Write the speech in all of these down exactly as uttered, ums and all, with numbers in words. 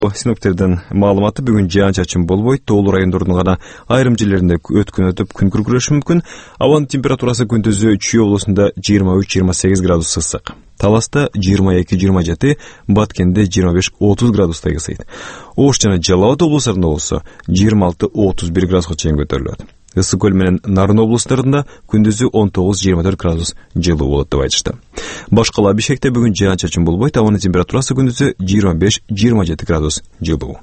Синоптиктердин маалыматы бүгүн жаан-чачын болбойт, тоолуу райондордун гана айрым жерлеринде өткөн өтүп күн күркүрөшү мүмкүн. Абанын температурасы күндүзү Чүй облусунда жыйырма үч жыйырма сегиз градус ысык. Таласта жыйырма эки жыйырма жети, Баткенде жыйырма беш отуз градустай ысыйт. Ош жана Жалал Абад облустарында болсо жыйырма алты отуз бир градуска чейин көтөрүлөт. Ысык көл менен Нарын облустарында күндүзү он тогуз жыйырма төрт градус жылуу болот деп айтышты. Башкала Бишкекте бүгүн жаан-чачын болбойт, абанын температурасы күндүзү жыйырма беш жыйырма жети градус жылуу.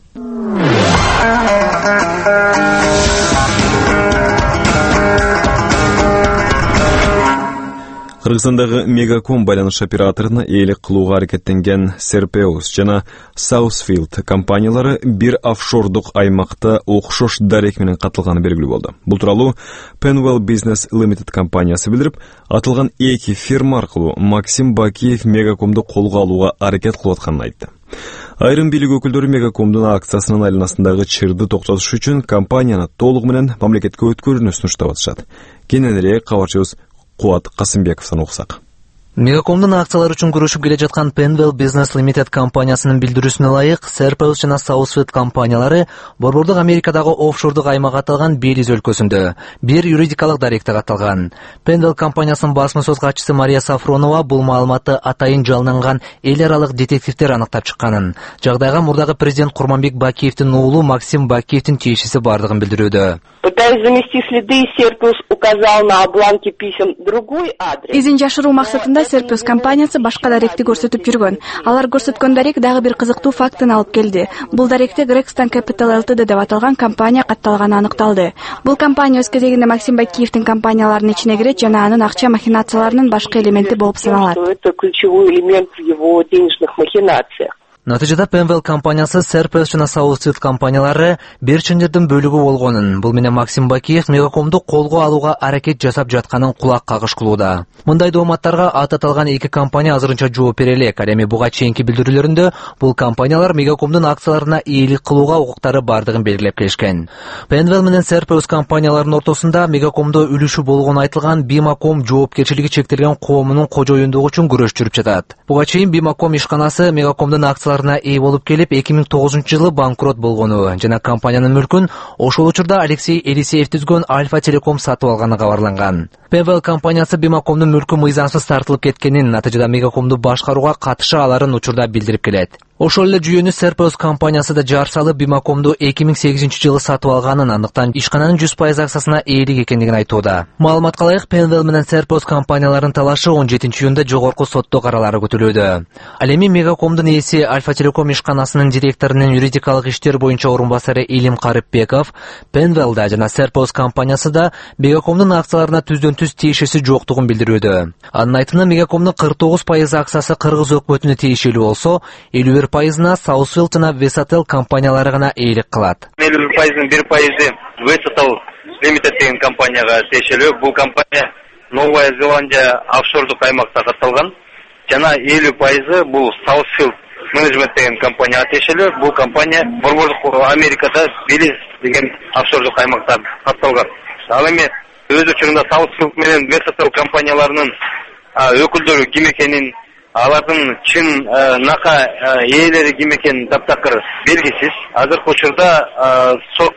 Кыргызстандагы Мегаком байланыш операторуна ээлик кылууга аракеттенген Серпеус жана Southfield компаниялары бир офшордук аймакта окшош дарек менен катталганы белгилүү болду. Бул тууралуу Penwell Business Limited компаниясы билдирип, атылган эки фирма аркылуу Максим Бакиев Мегакомду колго алууга аракет кылып атканын айтты. Айрым бийлик өкүлдөрү Мегакомдун акциясынын айланасындагы чырды токтотуш үчүн компанияны толугу менен мамлекетке өткөрүүнү сунуштап атышат. Кененирээк кабарчыбыз Куат Касымбековдон окусак. Мегакомдун акциялары үчүн күрөшүп келе жаткан Penwell Business Limited компаниясынын билдирүүсүнө ылайык, Serpeus жана Southfield компаниялары борбордук Америкадагы офшордук аймак аталган Белиз өлкөсүндө бир юридикалык даректе катталган. Penwell компаниясынын басма сөз катчысы Мария Сафронова бул маалыматты атайын жалнанган эл аралык детективдер аныктап чыкканын, жагдайга мурдагы президент Курманбек Бакиевдин уулу Максим Бакиевдин тиешеси бардыгын билдирүүдө. Пытаясь замести следы, Serpeus указал на обломке писем другой адрес. Изин жашыруу максатында Serpeus компаниясы башка даректи көрсөтүп жүргөн. Алар көрсөткөн дарек дагы бир кызыктуу фактын алып келди. Бул даректе Gregston Capital Ltd деп аталган компания катталганы аныкталды. Бул компания өз кезегинде Максим Бакиевдин компанияларынын ичине кирет жана анын акча махинацияларынын башкы элементи болуп саналат. Это ключевой элемент в его денежных махинациях. Натыйжада Penwell компаниясы Serpeus жана Southfield компаниялары бир чындырдын бөлүгү болгонун, бул менен Максим Бакиев Мегакомду колго алууга аракет жасап жатканын кулак кагыш кылууда. Мындай дооматтарга ат аталган эки компания азырынча жооп бере элек. Ал эми буга чейинки билдирүүлөрүндө бул компаниялар Мегакомдун акцияларына ээлик кылууга укуктары бардыгын белгилеп келишкен. Penwell менен Serpeus компанияларынын ортосунда Мегакомдо үлүшү болгону айтылган Бимаком жоопкерчилиги чектелген коомунун кожоюндугу үчүн күрөш жүрүп жатат. Буга чейин Бимаком ишканасы Мегакомдун акциялары ээ болуп келип эки миң тогузунчу жылы банкрот болгону жана компаниянын мүлкүн ошол учурда Алексей Елисеев түзгөн Альфа Телеком сатып алганы кабарланган. Penwell компаниясы Бимакомдун мүлкү мыйзамсыз тартылып кеткенин, натыйжада Мегакомду башкарууга катыша аларын учурда билдирип келет. Ошол эле жүйөнү Serpeus компаниясы да жар салып Бимакомду эки миң сегизинчи жылы сатып алганын, андыктан ишкананын жүз пайыз акциясына ээлик экендигин айтууда. Маалыматка ылайык, Penwell менен Serpeus компанияларынын талашы он жетинчи июнда жогорку сотто каралары күтүлүүдө. Ал эми Мегакомдун ээси Альфа Телеком ишканасынын директорунун юридикалык иштер боюнча орун басары Илим Карыпбеков, Penwell да жана Serpeus компаниясы да Мегакомдун акцияларына түздөн түз тиешеси жоктугун билдирүүдө. Анын айтымында Мегакомдун кырк тогуз пайыз акциясы кыргыз өкмөтүнө тиешелүү болсо, элүү бир пайызына Southfield жана Vesatel компаниялары гана ээлик кылат. элүү бир пайыздын бир пайызы Vesatel Limited деген компанияга тиешелүү. Бул компания Новая Зеландия офшордук аймакта катталган. Жана элүү пайызы бул Southfield Management деген компанияга тиешелүү. Бул компания борбордук Америкада Белиз деген офшордук аймакта катталган. Ал эми өз учурунда Southfield менен Vesatel компанияларынын өкүлдөрү ким экенин, алардын чын нака ээлери ким экени таптакыр белгисиз. Азыркы учурда сот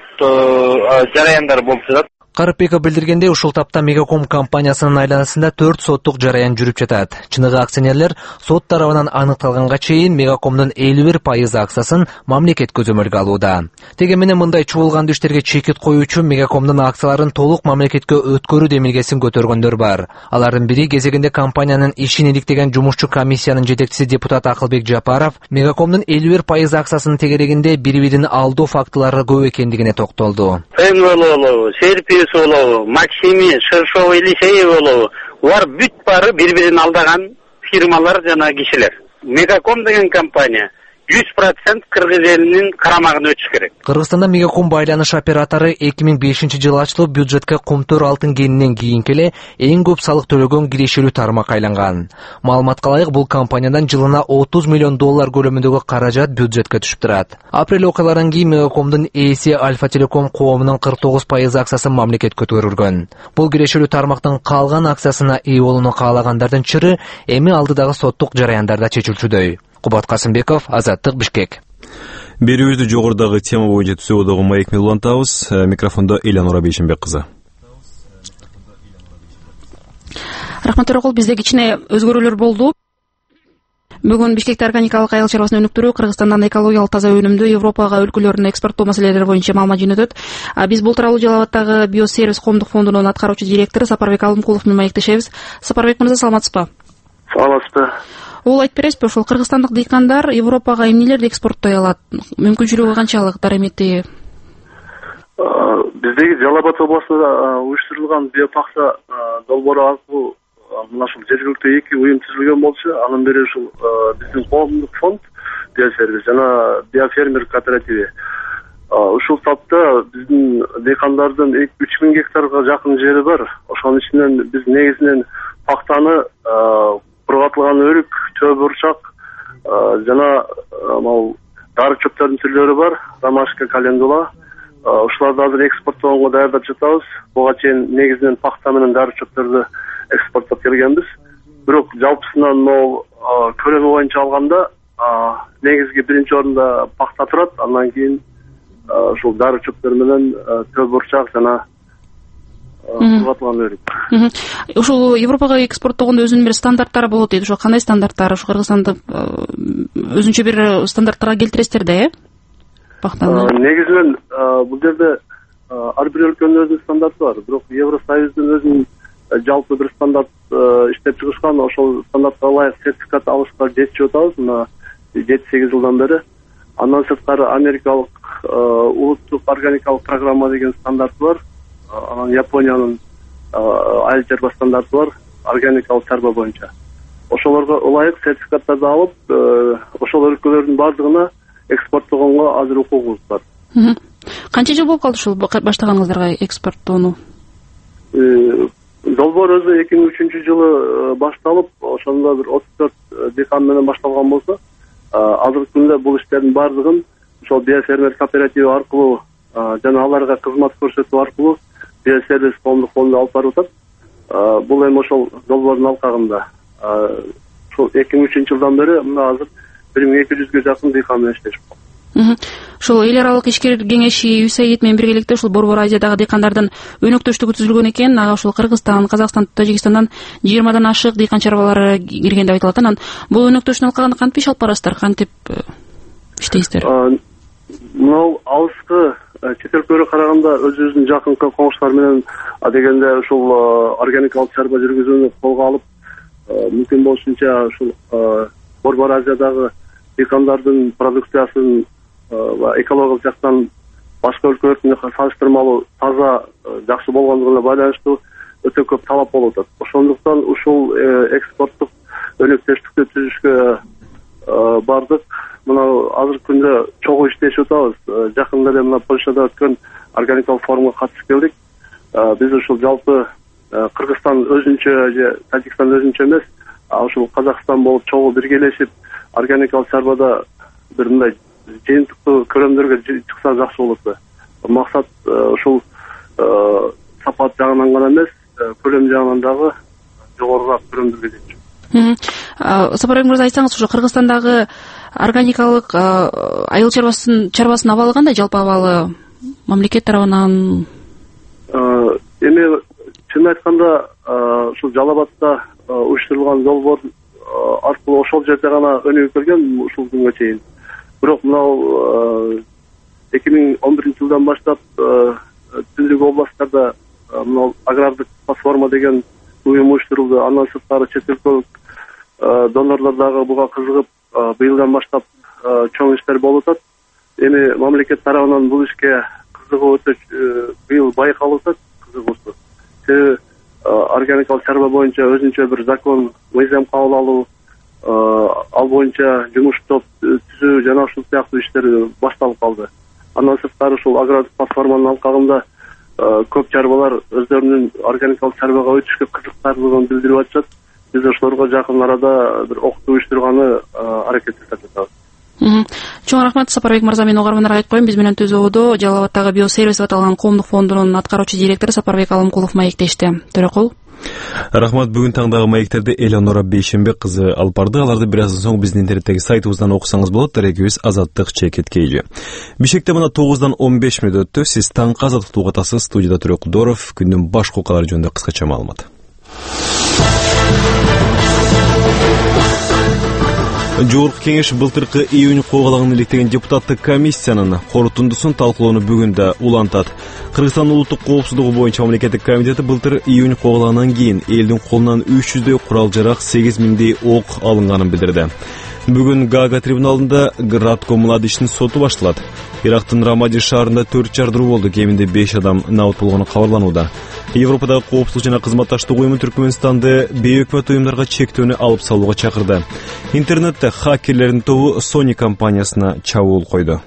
жараяндары болуп жатат. Карыпбеков билдиргендей, ушул тапта Мегаком компаниясынын айланасында төрт соттук жараян жүрүп жатат. Чыныгы акционерлер сот тарабынан аныкталганга чейин Мегакомдун элүү бир пайыз акциясын мамлекет көзөмөлгө алууда. Теге менен мындай чуулгандуу иштерге чекит коюу үчүн Мегакомдун акцияларын толук мамлекетке өткөрүү демилгесин көтөргөндөр бар. Алардын бири кезегинде компаниянын ишин иликтеген жумушчу комиссиянын жетекчиси депутат Акылбек Жапаров Мегакомдун элүү бир пайыз акциясынын тегерегинде бири-бирин алдоо фактылары көп экендигине токтолду. Максими, Шершова, Елисеев болобу, улар бүт бары бири-бирин алдаган фирмалар жана кишилер. Мегаком деген компания жүз процент кыргыз элинин карамагына өтүш керек. Кыргызстанда Мегаком байланыш оператору эки миң бешинчи жылы ачылып, бюджетке кумтөр алтын кенинен кийинки эле эң көп салык төлөгөн кирешелүү тармак айланган. Маалыматка ылайык, бул компаниядан жылына отуз миллион доллар көлөмүндөгү каражат бюджетке түшүп турат. Апрель окуяларынан кийин Мегакомдун ээси Альфа Телеком коомунун кырк тогуз пайыз акциясын мамлекетке өткөрүлгөн. Бул кирешелүү тармактын калган акциясына ээ болууну каалагандардын чыры эми алдыдагы соттук жараяндарда чечилчүдөй. Кубат Касымбеков, Азаттык, Бишкек. Берүүбүздү жогорудагы тема боюнча түзүүгө маек менен улантабыз. Микрофондо Элянура Бейшенбек кызы. Рахмат Төрөкул, бизде кичине өзгөрүүлөр болду. Бүгүн Бишкекте органикалык айыл чарбасын өнүктүрүү, Кыргызстандан экологиялык таза өнүмдү Европага өлкөлөрүнө экспорттоо маселелери боюнча маалымат жөнөтөт. Биз бул тууралуу Жалал Абаддагы Биосервис коомдук фондунун аткаруучу директору Сапарбек Алымкулов менен маектешебиз. Сапарбек мырза, саламатсызбы? Саламатсызбы. Ул айтып бересизби, ошол кыргызстандык дыйкандар Европага эмнелерди экспорттой алат? Мүмкүнчүлүгү канчалык, дарамети? Биздеги Жалал Абад областында уюштурулган биопакса долбоору аркылуу мына ушул жергиликтүү эки уюм түзүлгөн болчу. Анын бири ушул биздин коомдук фонд Биосервис жана Биофермер кооперативи. Ушул тапта биздин дыйкандардын үч миң гектарга жакын жери бар. Ошонун ичинен биз негизинен пактаны, кургатылган өрүк, чөп бурчак жана могу дары чөптөрдүн түрлөрү бар. Ромашка, календула. Ушуларды азыр экспорттоого даярдап жатабыз. Буга чейин негизинен пакта менен дары чөптөрдү экспорттоп келгенбиз. Бирок жалпысынан могу көлөмү боюнча алганда негизги биринчи орунда пакта турат. Андан кийин ушул дары чөптөр менен чөп бурчак жана кургатылган өрүк. Ушул Европага экспорттогондо өзүнүн бир стандарттары болот дейт. Ошо кандай стандарттар? Ушу Кыргызстанды өзүнчө бир стандарттарга келтиресиздер да, э? Пактаны. Негизинен бул жерде ар бир өлкөнүн өзүнүн стандарты бар. Бирок Евросоюздун өзүнүн жалпы бир стандарт иштеп чыгышкан. Ошол стандартка ылайык сертификат алышка жетишип атабыз мына жети сегиз жылдан бери. Андан сырткары америкалык улуттук органикалык программа деген стандарты бар. Анан Япониянын айыл чарба стандарты бар, органикалык чарба боюнча. Ошолорго ылайык сертификаттарды алып, ошол өлкөлөрдүн бардыгына экспорттогонго азыр укугубуз бар. Канча жыл болуп калды ушул баштаганыңыздарга экспорттоону? Долбоор өзү эки миң үчүнчү жылы башталып, ошондо бир отуз төрт декан менен башталган болсо, азыркы күндө бул иштердин бардыгын ошол Биофермер кооперативи аркылуу жана аларга кызмат көрсөтүү аркылуу Биосервис коомдук фонду алып барып атат. Бул эми ошол долбоордун алкагында. Ошол эки миң үчүнчү жылдан бери мына азыр бир миң эки жүзгө жакын дыйкан менен иштешип калды. Ошол эл аралык ишкер кеңеши ЮСАИД менен биргеликте ушул Борбор Азиядагы дыйкандардын өнөктөштүгү түзүлгөн экен. Ага ушул Кыргызстан, Казакстан, Тажикстандан жыйырмадан ашык дыйкан чарбалары кирген деп айтылат. Анан бул өнөктөштүн алкагында кантип иш алып барасыздар? Кантип иштейсиздер? Мына алыскы чет өлкөлөргө караганда өзүбүздүн жакынкы коңшулар менен дегенде ушул органикалык чарба жүргүзүүнү колго алып, мүмкүн болушунча ушул Борбор Азиядагы дыйкандардын продукциясын экологиялык жактан башка өлкөлөрдүн салыштырмалуу таза, жакшы болгондугуна байланыштуу өтө көп талап болуп атат. Ошондуктан ушул экспорттук өнөктөштүктү түзүшкө бардык. Мына азыркы күндө чогуу иштешип атабыз. Жакында эле мына Польшада өткөн органикалык форумга катышып келдик. Биз ушул жалпы Кыргызстан өзүнчө же Тажикстан өзүнчө эмес, ушул Казакстан болуп чогуу биргелешип органикалык чарбада бир мындай жыйынтыктуу көрөмдөргө чыкса жакшы болот. Максат ушул сапат жагынан гана эмес, көлөм жагынан дагы жогорураак көрөмдөргө жетишүү. Сапарбек мырза, айтсаңыз, ушу Кыргызстандагы органикалык айыл чарбасын чарбасынын абалы кандай? Жалпы абалы мамлекет тарабынан? Эми чын айтканда ушул Жалал Абадда уюштурулган долбоор аркылуу ошол жерде гана өнүгүп келген ушул күнгө чейин. Бирок мына эки миң он биринчи жылдан баштап түндүк областтарда мына агрардык платформа деген уюм уюштурулду. Андан сырткары чет өлкөлүк донорлор дагы буга кызыгып быйылдан баштап чоң иштер болуп атат. Эми мамлекет тарабынан бул ишке кызыгуу өтө быйыл байкалып атат, кызыгуусу. Себеби органикалык чарба боюнча өзүнчө бир закон, мыйзам кабыл алуу, ал боюнча жумуш топ түзүү жана ушул сыяктуу иштер башталып калды. Андан сырткары ушул агрардык платформанын алкагында көп чарбалар өздөрүнүн органикалык чарбага өтүшкө кызыктарлыгын билдирип атышат. Биз ошолорго жакын арада бир окутуу уюштурганды аракет жасап жатабыз. Чоң рахмат Сапарбек мырза. Мен угармандарга айтып коеюн, биз менен түзүүдө Жалал Абаддагы Биосервис деп аталган коомдук фондунун аткаруучу директору Сапарбек Алымкулов маектешти. Төрөкул. Рахмат, бүгүн таңдагы маектерди Элеонора Бейшембек кызы алып барды. Аларды бир аздан соң биздин интернеттеги сайтыбыздан окусаңыз болот. Дарегибиз Азаттык Чекет Кейжи. Бишкекте мына тогуздан он беш мүнөт өттү. Сиз таңкы Азаттыкты угатасыз. Студияда Төрөк Кудоров. Күндүн баш окуялары жөнүндө кыскача маалымат. Жогорку кеңеш былтыркы июнь когалагын иликтеген депутаттык комиссиянын корутундусун талкуулоону бүгүн да улантат. Кыргызстан улуттук коопсуздугу боюнча мамлекеттик комитети былтыр июнь когалагынан кийин элдин колунан үч жүздөй курал-жарак, сегиз миңдей ок алынганын билдирди. Бүгүн Гага трибуналында Градко Младичтин соту башталат. Ирактын Рамади шаарында төрт жардыруу болду, кеминде беш адам набыт болгону кабарланууда. Европадагы коопсуздук жана кызматташтык уюму Түркмөнстанды бейөкмөт уюмдарга чектөөнү алып салууга чакырды. Интернетте хакерлердин тобу Sony компаниясына чабуул койду.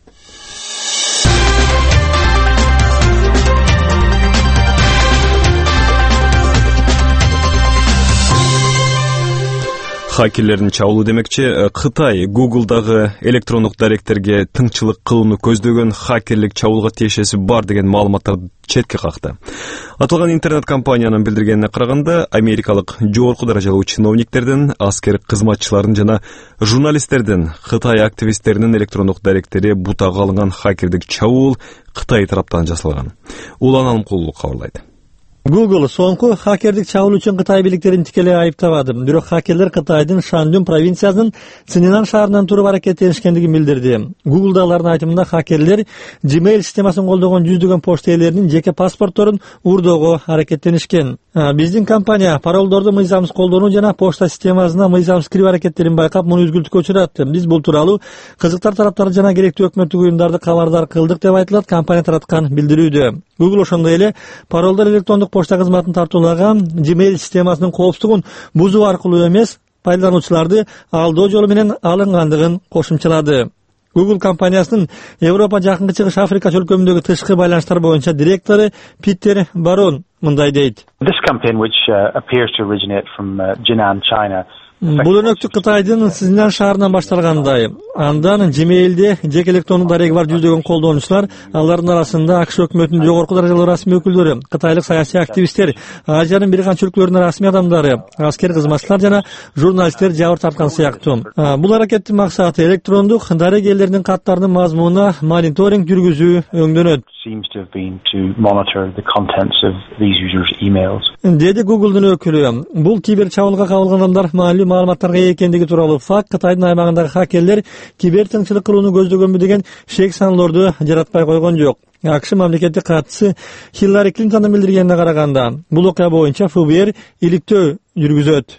Хакерлердин чабуулу демекчи, Кытай Google'дагы электрондук даректерге тыңчылык кылууну көздөгөн хакерлик чабуулга тиешеси бар деген маалыматтарды четке какты. Аталган интернет компаниянын билдиргенине караганда, америкалык жогорку даражалуу чиновниктердин, аскер кызматчылардын жана журналисттердин, Кытай активисттеринин электрондук даректери бутага алынган хакердик чабуул Кытай тараптан жасалган. Улан Алымкулов кабарлайт. Google соңку хакердик чабуул үчүн Кытай бийликтерин тикелей айыптабады. Бирок хакерлер Кытайдын Шандун провинциясынын Циннан шаарынан туруп аракеттенишкендигин билдирди. Google'дагылардын айтымында хакерлер Gmail системасын колдогон жүздөгөн почта ээлеринин жеке паспортторун уурдоого аракеттенишкен. Биздин компания паролдорду мыйзамсыз колдонуу жана почта системасына мыйзамсыз кирип аракеттерин байкап, муну үзгүлтүккө учуратты. Биз бул тууралуу кызыктар тараптары жана керектүү өкмөттүк уюмдарды кабардар кылдык деп айтылат компания тараткан билдирүүдө. Google ошондой эле паролдор электрондук почта кызматын тартуулаган Gmail системасынын коопсуздугун бузуу аркылуу эмес, пайдалануучуларды алдоо жолу менен алынгандыгын кошумчалады. Google компаниясынын Европа, Жакынкы Чыгыш, Африка чөлкөмүндөгү тышкы байланыштар боюнча директору Питер Барон мындай дейт. This campaign, which uh, appears to originate from uh, Jinan, China, Бул өнөктүк Кытайдын Цзиньян шаарынан башталгандай. Андан Gmail'де жеке электрондук дареги бар жүздөгөн колдонуучулар, алардын арасында АКШ өкмөтүнүн жогорку даражалуу расмий өкүлдөрү, кытайлык саясий активисттер, Азиянын бир канча өлкөлөрүнүн расмий адамдары, аскер кызматчылар жана журналисттер жабыр тарткан сыяктуу. Бул аракеттин максаты электрондук дареги ээлеринин каттарынын мазмунуна мониторинг жүргүзүү өңдөнөт. seems to have been to monitor the contents of these users' emails. Деди Google'дун өкүлү. Бул кибер чабуулга кабылган адамдар маалым маалыматтарга ээ экендиги тууралуу факт Кытайдын аймагындагы хакерлер кибер тыңчылык кылууну көздөгөнбү деген шек саноолорду жаратпай койгон жок. АКШ мамлекеттик катчысы Хиллари Клинтондун билдиргенине караганда, бул окуя боюнча эф би ар иликтөө жүргүзөт.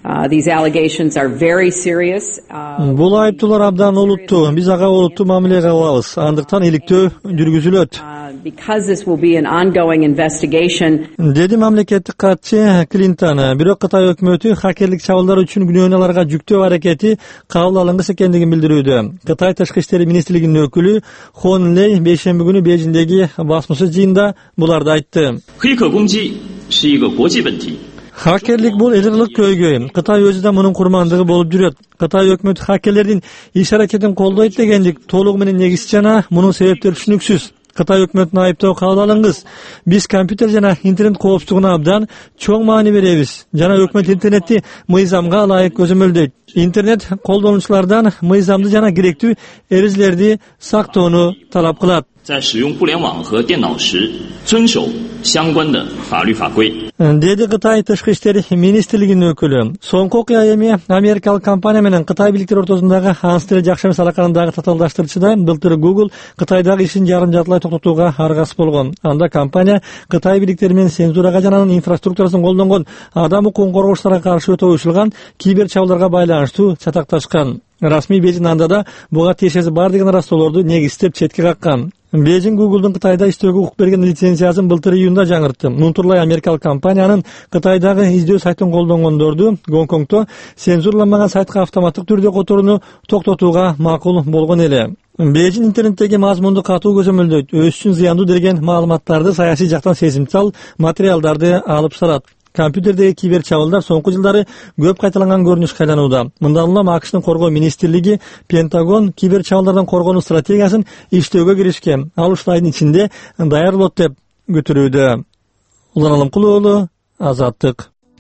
Бул айыптуулар абдан олуттуу. Биз ага олуттуу мамиле кылабыз. Андыктан иликтөө жүргүзүлөт. Деди мамлекеттик катчы Клинтон. Бирок Кытай өкмөтү хакерлик чабуулдар үчүн күнөөнү аларга жүктөө аракети кабыл алынгысы экендигин билдирүүдө. Кытай тышкы иштери министрлигинин өкүлү Хон Лей бейшемби күнү Бейжиңдеги басмасыз жыйында буларды айтты. Хакерлик бул элдик көйгөй. Кытай өзү да мунун курмандыгы болуп жүрөт. Кытай өкмөтү хакерлердин иш аракетин колдойт дегендик толугу менен негиз жана мунун себептери түшүнүксүз. Кытай өкмөтүнө айыптоо кабыл алыңыз. Биз компьютер жана интернет коопсуздугуна абдан чоң маани беребиз. Жана өкмөт интернетти мыйзамга ылайык көзөмөлдөйт. Интернет колдонуучулардан мыйзамды жана керектүү эрежелерди сактоону талап кылат. 在使用互联网和电脑时遵守相关的法律法规。 Деди Кытай тышкы иштери министрлигинин өкүлү. Соңку окуя эми америкалык компания менен Кытай бийликтери ортосундагы анстыры жакшы эмес алаканындагы татаалдаштыруучуда былтыр Google Кытайдагы ишин жарым жартылай токтотууга аргасыз болгон. Анда компания Кытай бийликтери менен цензурага жана анын инфраструктурасын колдонгон адам укугун коргоочуларга каршы өтө уюшулган кибер чабуулдарга байланыштуу чатакташкан. Расмий Бейжиң анда да буга тиешеси бар деген ырастоолорду негиздеп четке каккан. Бейжиң Google'дун Кытайда иштөөгө укук берген лицензиясын былтыр июнда жаңыртты. Мунтурлай америкалык компаниянын Кытайдагы издөө сайтын колдонгондорду Гонконгдо цензурланмаган сайтка автоматтык түрдө которууну токтотууга макул болгон эле. Бейжиң интернеттеги мазмунду катуу көзөмөлдөйт. Өз үчүн зыяндуу деген маалыматтарды, саясий жактан сезимтал материалдарды алып салат. Компьютердеги кибер чабуулдар соңку жылдары көп кайталанган көрүнүшкө айланууда. Мындан улам АКШтын коргоо министрлиги Пентагон кибер чабуулдардан коргонуу стратегиясын иштөөгө киришкен. Ал ушул айдын ичинде даяр болот деп күтүлүүдө. Улан Алымкулов, Азаттык.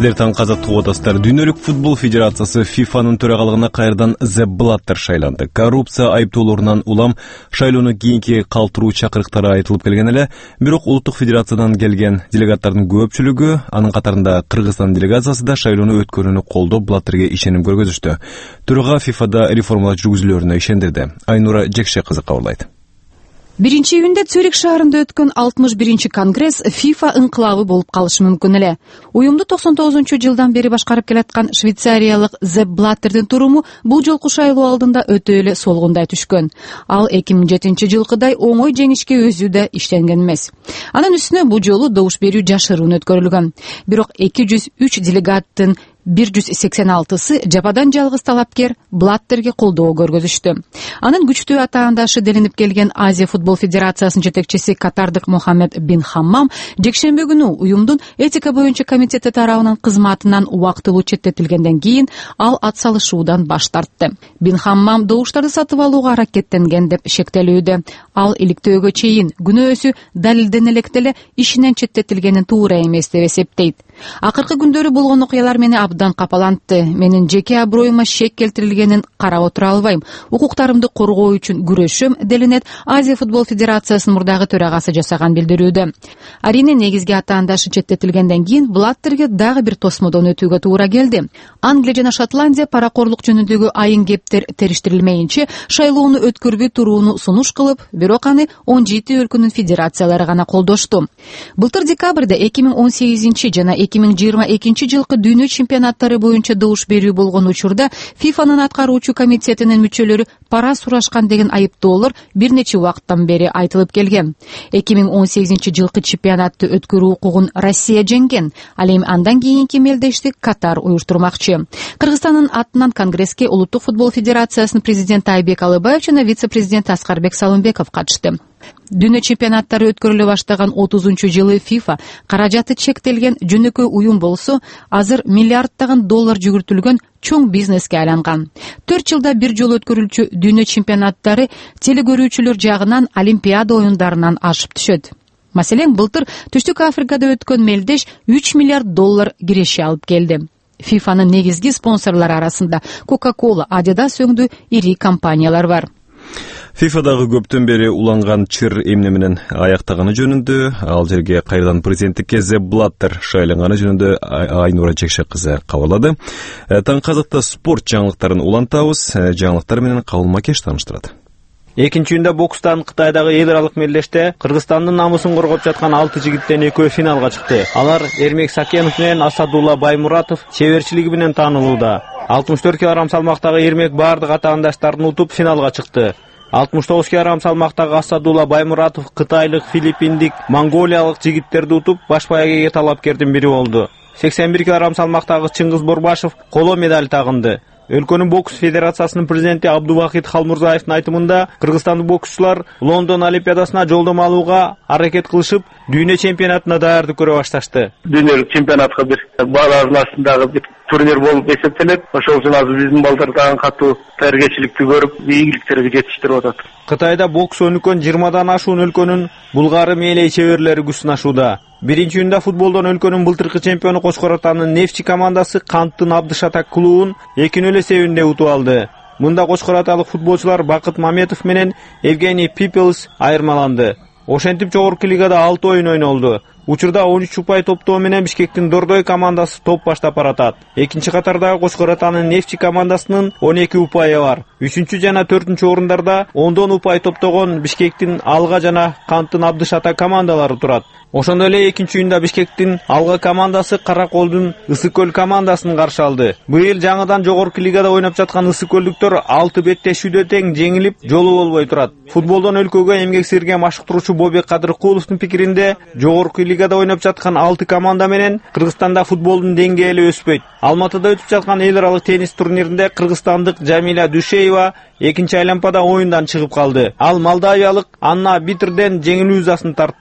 Сіздер таң қазаттуу отасыздар. Дүйнөлүк футбол федерациясы фифанын төрагалыгына кайрадан Sepp Blatter шайланды. Коррупция айыптоолорунан улам шайлоону кийинки калтыруу чакырыктары айтылып келген эле, бирок улуттук федерациядан келген делегаттардын көпчүлүгү, анын катарында Кыргызстан делегациясы да шайлоону өткөрүүнү колдоп, Блаттерге ишеним көргөзүштү. Төрага фифада реформалар жүргүзүлөрүнө ишендирди. Айнура Жекше кызы кабарлайт. биринчи июнда Цюрих шаарында өткөн алтымыш биринчи конгресс FIFA ыңкылабы болуп калышы мүмкүн эле. Уюмду токсон тогузунчу жылдан бери башкарып келаткан швейцариялык Sepp Blatterдин туруму бул жолку шайлоо алдында өтө эле солгундай түшкөн. Ал эки миң жетинчи жылкыдай оңой жеңишке өзү да иштенген эмес. Анын үстүнө бул жолу добуш берүү жашыруун өткөрүлгөн. Бирок эки жүз үч делегаттын бир жүз сексен алтысы жападан жалгыз талапкер Блаттерге колдоо көргөзүштү. Анын күчтүү атаандашы делинип келген Азия футбол федерациясынын жетекчиси Катардык Мохаммед бин Хаммам жекшемби күнү уюмдун этика боюнча комитети тарабынан кызматынан убактылуу четтетилгенден кийин ал атсалышуудан баш тартты. Бин Хаммам добуштарды сатып алууга аракеттенген деп шектелүүдө. Ал иликтөөгө чейин күнөөсү далилдене электе эле ишинен четтетилгенин туура эмес деп эсептейт. Акыркы күндөрү болгон окуялар мени абдан капалантты. Менин жеке аброюма шек келтирилгенин карап отура албайм. Укуктарымды коргоо үчүн күрөшөм, делинет Азия футбол федерациясынын мурдагы төрагасы жасаган билдирүүдө. Арине негизги атаандашы четтетилгенден кийин Блаттерге дагы бир тосмодон өтүүгө туура келди. Англия жана Шотландия паракорлук жөнүндөгү айын кептер териштирилмейинче шайлоону өткөрбөй турууну сунуш кылып, бирок аны он жети өлкөнүн федерациялары гана колдошту. Былтыр декабрда эки миң он сегизинчи жана эки миң жыйырма экинчи жылкы дүйнө чемпионаттары боюнча добуш берүү болгон учурда фифанын аткаруучу комитетинин мүчөлөрү пара сурашкан деген айыптоолор бир нече убакыттан бери айтылып келген. эки миң он сегизинчи жылкы чемпионатты өткөрүү укугун Россия жеңген. Ал эми андан кийинки мелдешти Катар уюштурмакчы. Кыргызстандын атынан конгресске улуттук футбол федерациясынын президенти Айбек Алыбаев жана вице-президент Аскарбек Салымбеков катышты. Дүйнө чемпионаттары өткөрүлө баштаган отузунчу жылы FIFA каражаты чектелген жөнөкөй уюм болсо, азыр миллиарддаган доллар жүгүртүлгөн чоң бизнеске айланган. төрт жылда бир жолу өткөрүлчү дүйнө чемпионаттары телекөрүүчүлөр жагынан Олимпиада оюндарынан ашып түшөт. Маселен, былтыр Түштүк Африкада өткөн мелдеш үч миллиард доллар киреше алып келди. фифанын негизги спонсорлору арасында Coca-Cola, Adidas өңдүү ири компаниялар бар. фифадагы көптөн бери уланган чыр эмне менен аяктаганы жөнүндө, ал жерге кайрадан президенттикке Sepp Blatter шайланганы жөнүндө Айнура Жекше кызы кабарлады. Таң казакта спорт жаңылыктарын улантабыз. Жаңылыктар менен Кабыл Макеш тааныштырат. Экинчи июнда бокстан Кытайдагы эл аралык мелдеште Кыргызстандын намысын коргоп жаткан алты жигиттен экөө финалга чыкты. Алар Эрмек Сакенов менен Асадулла Баймуратов чеберчилиги менен таанылууда. алтымыш төрт килограмм салмактагы Эрмек бардык атаандаштарын утуп финалга чыкты. алтымыш тогуз килограмм салмактагы Асадулла Баймуратов кытайлык, филиппиндик, монголиялык жигиттерди утуп баш байгеге талапкердин бири болду. сексен бир килограмм салмактагы Чыңгыз Борбашев коло медаль тагынды. Өлкөнүн бокс федерациясынын президенти Абдубакит Халмурзаевдин айтымында, кыргызстандык боксчулар Лондон олимпиадасына жолдомо алууга аракет кылышып, дүйнө чемпионатына даярдык көрө башташты. Дүйнөлүк чемпионатка бир баалардын астындагы бир турнир болуп эсептелет. Ошол үчүн азыр биздин балдар дагы катуу даярдыкчылыкты көрүп, ийгиликтерге жетиштирип атат. Кытайда бокс өнүккөн жыйырмадан ашуун өлкөнүн булгары мээлей чеберлери күч сынашууда. Биринчи июнда футболдон өлкөнүн былтыркы чемпиону Кочкор Атанын Нефчи командасы Канттын Абдышатак клубун эки нөл эсебинде утуп алды. Мында Кочкор Аталык футболчулар Бакыт Маметов менен Евгений Пипелс айырмаланды. Ошентип жогорку лигада алты оюн ойнолду. Учурда он үч упай топтоо менен Бишкектин Дордой командасы топ баштап баратат. Экинчи катардагы Кочкор Атанын Нефчи командасынын он эки упайы бар. үчүнчү жана төртүнчү орундарда ондон упай топтогон Бишкектин Алга жана Канттын Абдышата командалары турат. Ошондой эле экинчи июнда Бишкектин Алга командасы Караколдун Ысык көл командасын каршы алды. Быйыл жаңыдан жогорку лигада ойноп жаткан Ысык көлдүктөр алты беттешүүдө тең жеңилип, жолу болбой турат. Футболдон өлкөгө эмгек сирген машыктыруучу Бобек Кадыркуловдун пикиринде, жогорку лигада ойноп жаткан алты команда менен Кыргызстанда футболдун деңгээли өспөйт. Алматыда өтүп жаткан эл аралык теннис турниринде кыргызстандык Жамиля Душеева экинчи айланпада оюндан чыгып калды. Ал молдавиялык Анна Битерден жеңилүү ызасын тартты.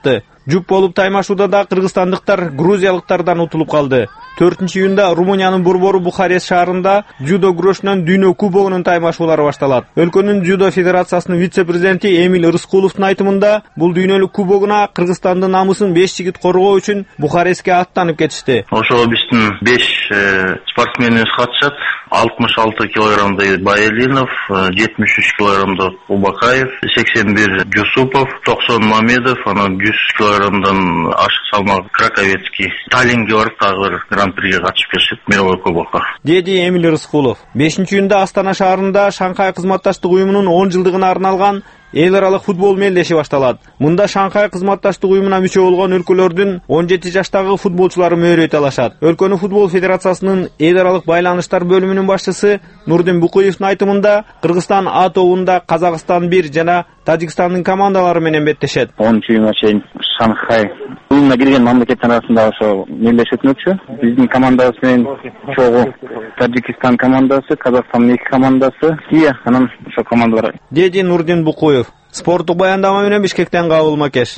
Жүп болуп таймашууда да кыргызстандыктар грузиялыктардан утулуп калды. төртүнчү июнда Румыниянын борбору Бухарест шаарында жудо күрөшүнөн дүйнө кубогунун таймашуулары башталат. Өлкөнүн жудо федерациясынын вице-президенти Эмиль Рыскуловдун айтымында, бул дүйнөлүк кубогуна Кыргызстандын намысын беш жигит коргоо үчүн Бухарестке аттанып кетишти. Ошол биздин беш спортсменибиз катышат. алтымыш алты килограммда Байелинов, жетимиш үч килограммда Убакаев, сексен бир Жусупов, токсон Мамедов, анан жүз килограммдан ашык салмак Краковецкий. Таллинге барып дагы бир гран-приге катышып келишет мировой кубокко. Деди Эмиль Рыскулов. бешинчи июнда Астана шаарында Шанхай кызматташтык уюмунун он жылдыгына арналган эл аралык футбол мелдеши башталат. Мында Шанхай кызматташтык уюмуна мүчө болгон өлкөлөрдүн он жети жаштагы футболчулары мөөрөйт алышат. Өлкөнүн футбол федерациясынын эл аралык байланыштар бөлүмүнүн башчысы Нурдин Букуевдин айтымында, Кыргызстан А тобунда Казакстан бир жана Тажикстандын командалары менен беттешет. онунчу июнга чейин Шанхай уюмуна кирген мамлекеттер арасында ошо мелдеш өтмөкчү. Биздин командабыз менен чогуу Таджикистан командасы, Казакстандын эки командасы, Кия, анан ошо командалар. Деди Нурдин Букуев. Спорттук баяндама менен Бишкектен Кабыл Макеш.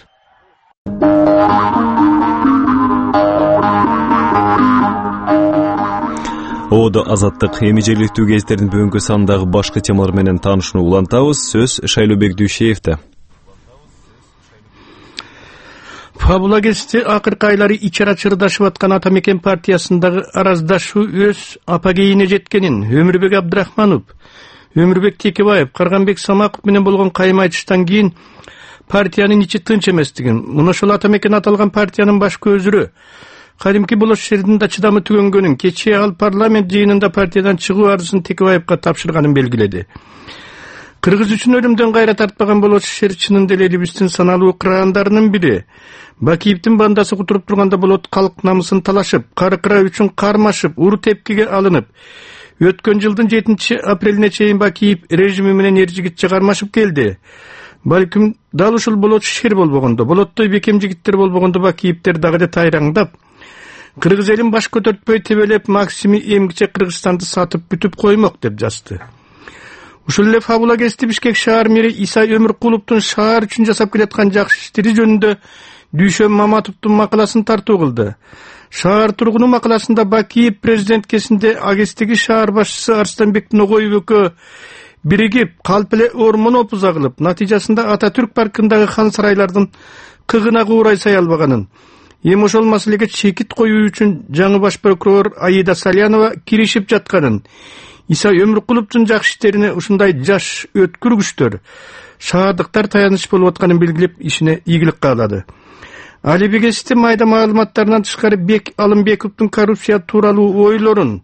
Оодо азаттык эми жергиликтүү гезиттердин бүгүнкү сандагы башкы темалар менен таанышууну улантабыз. Сөз Шайлообек Дүйшеевде. Фабула гезити акыркы айлары ичара чырдашып аткан Ата Мекен партиясындагы араздашуу өз апогейине жеткенин Өмүрбек Абдрахманов, Өмүрбек Текебаев, Карганбек Самаков менен болгон кайым айтыштан кийин партиянын ичи тынч эместигин, мына ошол Ата Мекен аталган партиянын баш көзүрү кадимки болош шердин да чыдамы түгөнгөнүн, кечээ ал парламент жыйынында партиядан чыгуу арызын Текебаевга тапшырганын белгиледи. Кыргыз үчүн өлүмдөн кайра тартпаган болош шер чынында эле элибиздин саналуу кыраандарынын бири. Бакиевдин бандасы кутуруп турганда болот калк намысын талашып, кары кыра үчүн кармашып, ур тепкиге алынып, өткөн жылдын жетинчи апрелине чейин Бакиев режими менен эр жигитче кармашып келди. Балким дал ушул болот шер болбогондо, болоттой бекем жигиттер болбогондо Бакиевдер дагы эле тайраңдап, кыргыз элин баш көтөртпөй тебелеп Максими эмгиче Кыргызстанды сатып бүтүп коймок деп жазды. Ушул эле Фабула гезити Бишкек шаар мэри Иса Өмүркуловдун шаар үчүн жасап келаткан жакшы иштери жөнүндө Дүйшөн Маматовдун макаласын тартуу кылды. Шаар тургуну макаласында Бакиев президенткесинде агестиги шаар башчысы Арстанбек Ногоев экөө биригип, калп эле ормон опуза кылып, натыйжасында Ататүрк паркындагы хан сарайлардын кыгына куурай сай албаганын, эми ошол маселеге чекит коюу үчүн жаңы баш прокурор Аида Салянова киришип жатканын, Иса Өмүркуловдун жакшы иштерине ушундай жаш өткүр күчтөр, шаардыктар таяныч болуп атканын белгилеп, ишине ийгилик каалады. Алиби гезити майда маалыматтарынан тышкары Бек Алымбековдун коррупция тууралуу ойлорун,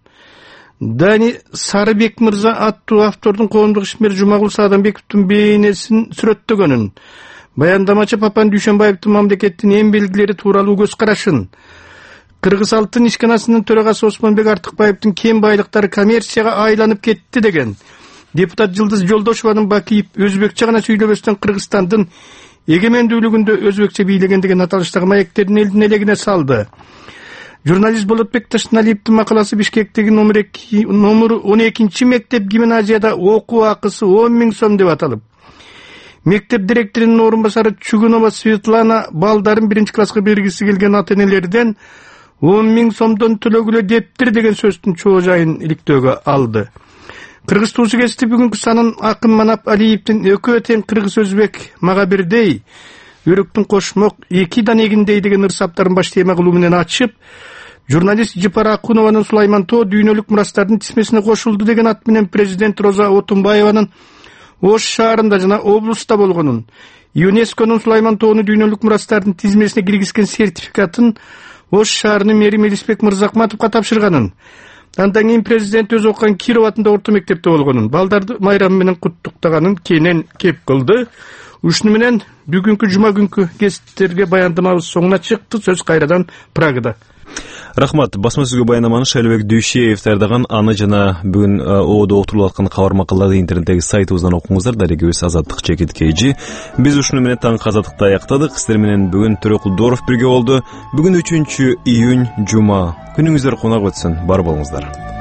Дани Сарыбек мырза аттуу автордун коомдук ишмер Жумагул Саадамбековдун бейнесин сүрөттөгөнүн, баяндамачы Папан Дүйшөнбаевдин мамлекеттин эң белгилери тууралуу көз карашын, Кыргыз алтын ишканасынын төрагасы Осмонбек Артыкбаевдин кем байлыктары коммерцияга айланып кетти деген депутат Жылдыз Жолдошованын Бакиев өзбекче гана сүйлөбөстөн Кыргызстандын эгемендүүлүгүндө өзбекче бийлеген деген аталыштагы маектердин элдин элегине салды. Журналист Болотбек Ташналиевдин макаласы Бишкектеги номер он экинчи мектеп гимназияда окуу акысы он миң сом деп аталып, мектеп директорунун орун басары Чугунова Светлана балдарын биринчи класска бергиси келген ата-энелерден он миң сомдон төлөгүлө дептир деген сөздүн чоо жайын иликтөөгө алды. Кыргыз туусу гезити бүгүнкү санын Акын Манап Алиевдин экөө тең кыргыз өзбек мага бирдей, өрүктүн кошмок эки дан эгиндей деген ырсаптарын баш тема кылуу менен ачып, журналист Жыпар Акунованын Сулайман Тоо дүйнөлүк мурастардын тизмесине кошулду деген ат менен президент Роза Отунбаеванын Ош шаарында жана облуста болгонун, ЮНЕСКОнун Сулайман Тоону дүйнөлүк мурастардын тизмесине киргизген сертификатын Ош шаарынын мэри Мелисбек Мырзакматовго тапшырганын, андан кийин президент өзү окуган Киров атындагы орто мектепте болгонун, балдарды майрам менен куттуктаганын кенен кеп кылды. Ушуну менен бүгүнкү жума күнкү гезиттерге баяндамабыз соңуна чыкты. Сөз кайрадан Прагада. Рахмат. Басма сөзгө баяндаманы Шайлообек Дүйшеев даярдаган, аны жана бүгүн оодо отурулуп аткан кабар макалаларды интернеттеги сайтыбыздан окуңуздар. Дарегибиз Азаттык Чекит Кейжи. Биз ушуну менен таңкы азаттыкты аяктадык. Сиздер менен бүгүн Төрөкулдоров бирге болду. Бүгүн үчүнчү июнь жума. Күнүңүздөр кунак өтсүн. Бар болуңуздар.